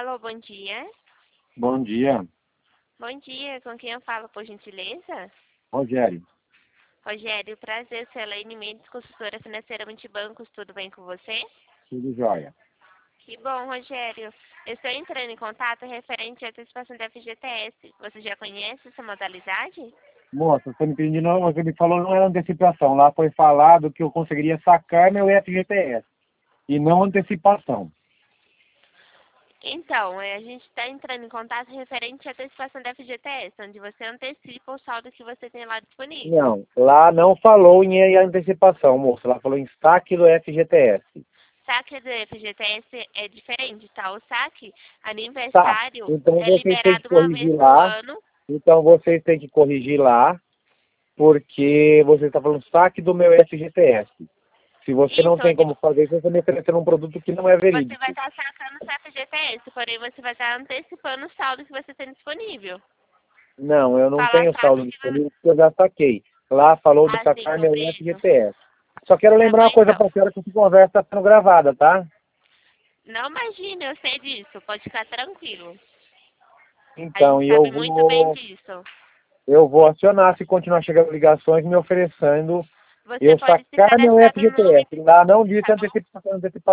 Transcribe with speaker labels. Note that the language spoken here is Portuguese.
Speaker 1: Alô, bom dia.
Speaker 2: Bom dia,
Speaker 1: Bom dia, com quem eu falo, por gentileza?
Speaker 2: Rogério.
Speaker 1: Rogério, prazer, sou Elaine Mendes, consultora financeira Multibancos, tudo bem com você?
Speaker 2: Tudo jóia.
Speaker 1: Que bom, Rogério. Eu estou entrando em contato referente à antecipação da FGTS. Você já conhece essa modalidade?
Speaker 2: Moça, você me pediu, não, você me falou não era antecipação. Lá foi falado que eu conseguiria sacar meu FGTS e não antecipação.
Speaker 1: Então, a gente está entrando em contato referente à antecipação da FGTS, onde você antecipa o saldo que você tem lá disponível.
Speaker 2: Não, lá não falou em antecipação, moça. Lá falou em saque do FGTS.
Speaker 1: Saque do FGTS é diferente, tá? O saque
Speaker 2: Tá,
Speaker 1: aniversário
Speaker 2: então
Speaker 1: é
Speaker 2: vocês têm que
Speaker 1: liberado uma vez
Speaker 2: corrigir
Speaker 1: no
Speaker 2: lá.
Speaker 1: ano.
Speaker 2: Então vocês têm que corrigir lá, porque você está falando saque do meu FGTS. Se você não
Speaker 1: Isso,
Speaker 2: tem
Speaker 1: onde
Speaker 2: como fazer isso, você está me oferecendo um produto que não é
Speaker 1: você vai
Speaker 2: verídico.
Speaker 1: estar sacando o seu FGTS, porém você vai estar antecipando o saldo que você tem disponível.
Speaker 2: Não, eu não
Speaker 1: Fala
Speaker 2: tenho saldo
Speaker 1: factível
Speaker 2: disponível porque eu já saquei. Lá falou de
Speaker 1: assim
Speaker 2: sacar meu
Speaker 1: sobre isso.
Speaker 2: FGTS. Só quero
Speaker 1: Tá
Speaker 2: lembrar
Speaker 1: bom,
Speaker 2: uma coisa
Speaker 1: então.
Speaker 2: pra senhora que essa conversa está sendo gravada, tá?
Speaker 1: Não imagine, eu sei disso, pode ficar tranquilo. A
Speaker 2: Então,
Speaker 1: gente sabe muito bem disso.
Speaker 2: eu vou acionar se continuar chegando ligações me oferecendo
Speaker 1: Você
Speaker 2: eu
Speaker 1: pode se
Speaker 2: sacar meu
Speaker 1: cadastrar no nome,
Speaker 2: FGTS. Lá não disse
Speaker 1: tá bom?
Speaker 2: antecipação